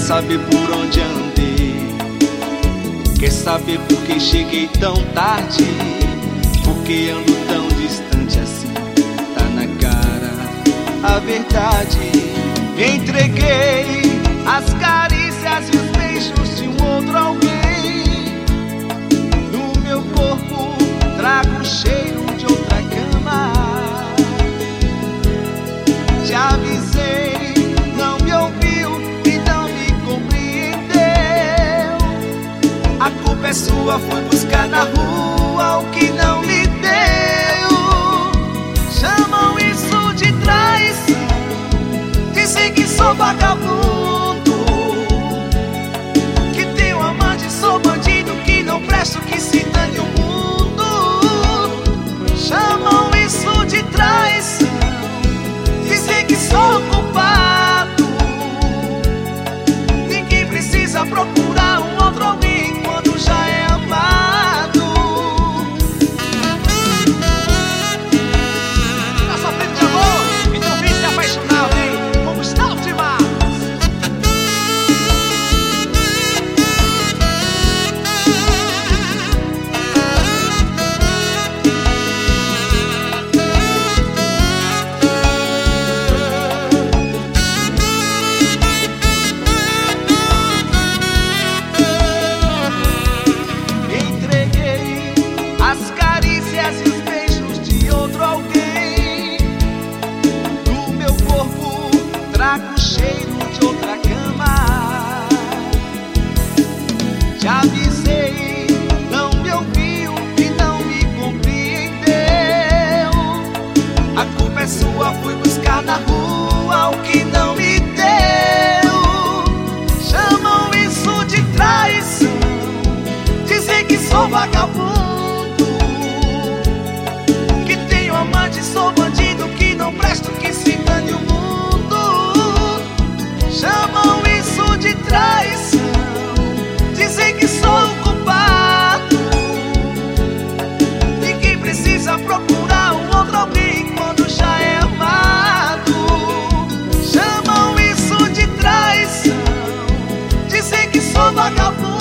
saber por onde andei, quer saber por que cheguei tão tarde, por que ando tão distante assim. Tá na cara a verdade. Entreguei as carícias e os beijos de um outro alguém. No meu corpo trago o cheiro de outra cama. Te avisei, não me ouviu e não me compreendeu. A culpa é sua, fui buscar na rua o que não lhe deu. Chamam isso de traição, dizem que sou vagabundo, que tenho amante, sou bandido, que não presto, que se dane o mundo. Chamam isso de traição, dizem que sou culpado. Ninguém precisa procurar um outro alguém quando já é amado. Tá sofrendo de amor? Então vem se apaixonar, vem. Como está o demais? As carícias e os beijos de outro alguém. No meu corpo trago o cheiro de outra cama. Te avisei, não me ouviu e não me compreendeu. A culpa é sua, fui buscar na rua o que não me deu. Chamam isso de traição, dizem que sou vagabundo, sou bandido, que não presto, que se dane o mundo. Chamam isso de traição, dizem que sou culpado. Ninguém precisa procurar um outro alguém quando já é amado. Chamam isso de traição, dizem que sou vagabundo,